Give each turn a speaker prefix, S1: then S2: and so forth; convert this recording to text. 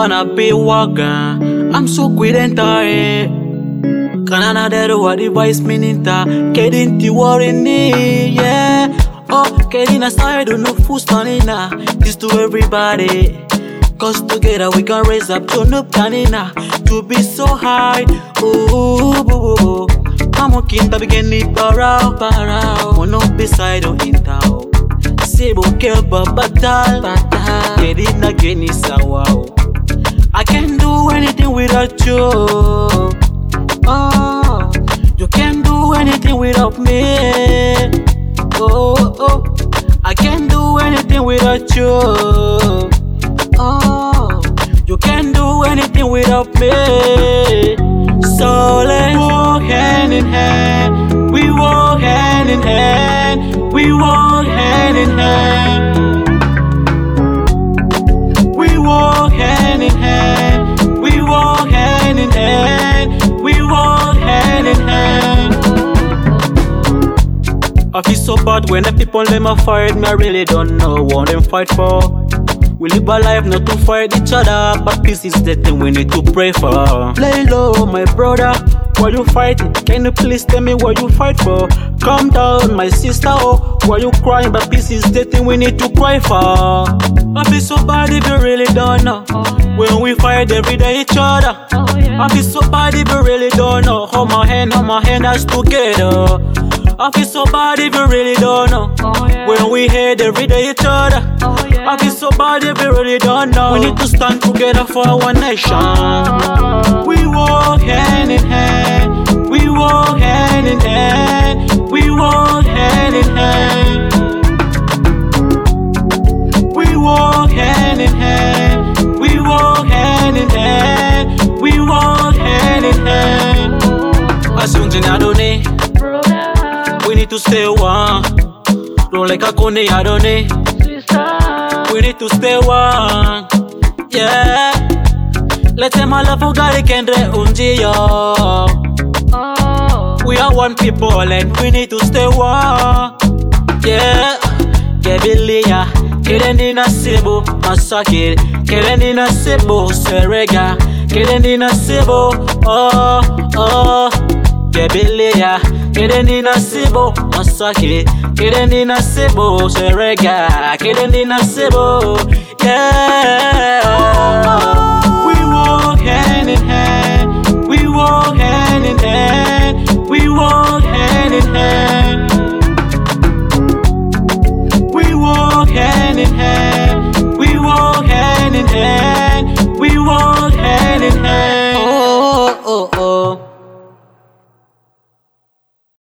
S1: wanna be wagon. I'm so kudentare. Kanana dero wa device minita. Kedinti warini, yeah. Oh, Kedina side no full stanina. This to everybody. Cause together we can raise up to no planina. To be so high. Ooh, boo, boo. Amo kinta bigeni parao. Mono beside o intao. Sebo kelpa batal. Kedina geni sawao. I can't do anything without you. Oh, you can't do anything without me. Oh, I can't do anything without you. Oh, you can't do anything without me. So let's walk hand in hand. We walk hand in hand. We walk hand in hand. We walk hand in hand. We walk hand in hand. We walk hand in hand. I feel so bad when the people let me fight me. I really don't know what them fight for. We live a life not to fight each other, but peace is the thing we need to pray for. Lay low, my brother, why you fighting? Can you please tell me what you fight for? Calm down, my sister, oh, why you crying? But peace is the thing we need to cry for. I feel so bad if you really don't know. When we fight every day each other. I feel so bad if you really don't know. Hold my hand us together. I feel so bad if you really don't know. When we hate every day each other. I feel so bad if you really don't know. We need to stand together for our nation. We walk hand in hand. We walk hand in hand. We walk hand in hand. We walk hand in hand. We walk hand in hand. We walk hand in hand. Asunti nadone. We need to stay one. Roll like a cone, I don't need. We need to stay one. Yeah. Let's say my love for God can unji yo. We are one people and we need to stay one. Yeah. Kebilia, Kedendina Sebo, Masakir, Kedendina Sebo, Serega, Kedendina Sebo, oh. Kebilia, Kedendina Sebo, Masaki, Kedendina Sebo, Serega, Kedendina Sebo, yeah. We walk hand in hand. We walk hand in hand. We walk hand in hand. We walk hand in hand. We walk hand in hand.